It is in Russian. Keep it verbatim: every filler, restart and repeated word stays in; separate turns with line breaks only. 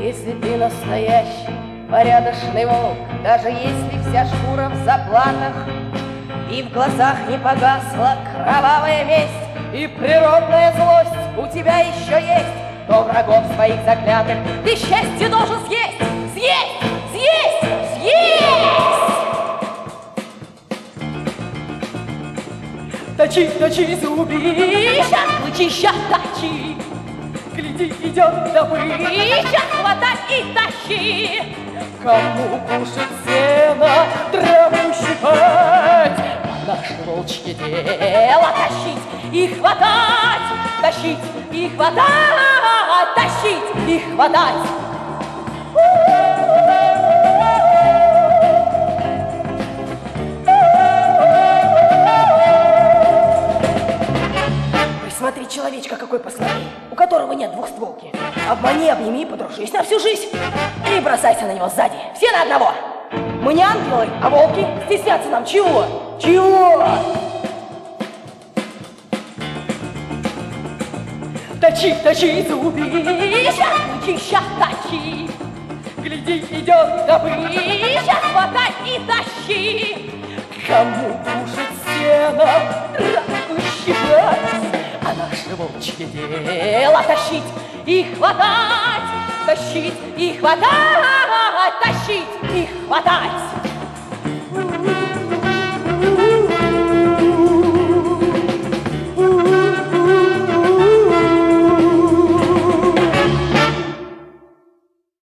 Если ты настоящий, порядочный волк, даже если вся шкура в заплатах, и в глазах не погасла кровавая месть, и природная злость у тебя еще есть, то врагов своих заклятых ты счастье должен съесть, съесть, съесть, съесть! Точи, точи зубища, клычища точи, гляди, идет добыча, хватай и тащи. Кому кушать сено, траву щипать, а наше волчье дело тащить и хватать, тащить и хватать, тащить и хватать. Смотри, человечка какой посмотри, у которого нет двухстволки. Обмани, обними, подружись на всю жизнь и бросайся на него сзади. Все на одного. Мы не ангелы, а волки. Стесняться нам чего? Чего? Точи, точи зубища, ключища точи. Гляди, идет добыча, хватай и тащи. Кому кушать сено, травку щипать, а наше волчье дело тащить и хватать, тащить и хватать, тащить и хватать.